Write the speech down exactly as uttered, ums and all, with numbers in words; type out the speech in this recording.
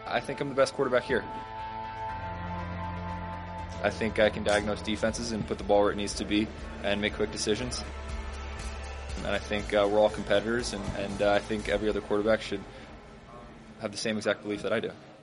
I think I'm the best quarterback here. I think I can diagnose defenses and put the ball where it needs to be and make quick decisions. And I think uh, we're all competitors, and, and uh, I think every other quarterback should have the same exact belief that I do.